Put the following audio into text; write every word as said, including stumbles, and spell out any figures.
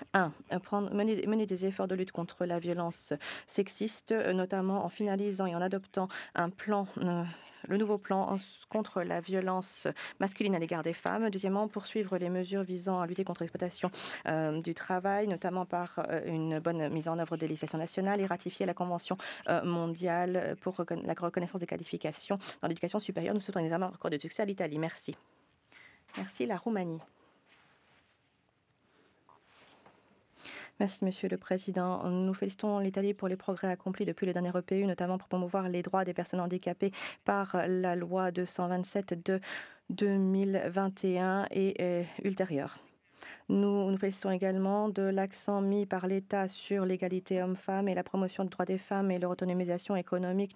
un, heu, prendre mener mener des efforts de lutte contre la violence sexiste, heu, notamment en finalisant et en adoptant un plan, heu, le nouveau plan en s contre la violence masculine à l'égard des femmes. Deuxièmement, poursuivre les mesures visant à lutter contre l'exploitation, heu, du travail, notamment par, heu, une bonne mise en œuvre des législations nationales et ratifier la convention, heu, mondiale, heu, pour reconna la reconnaissance des qualifications dans l'éducation supérieure. Nous souhaitons un examen encore de succès à l'Italie. Merci. Merci, la Roumanie. Merci, Monsieur le Président. Nous félicitons l'Italie pour les progrès accomplis depuis le dernier E P U, notamment pour promouvoir les droits des personnes handicapées par la loi deux cent vingt-sept de deux mille vingt et un et euh, ultérieure. Nous nous félicitons également de l'accent mis par l'État sur l'égalité homme-femme et la promotion des droits des femmes et leur autonomisation économique.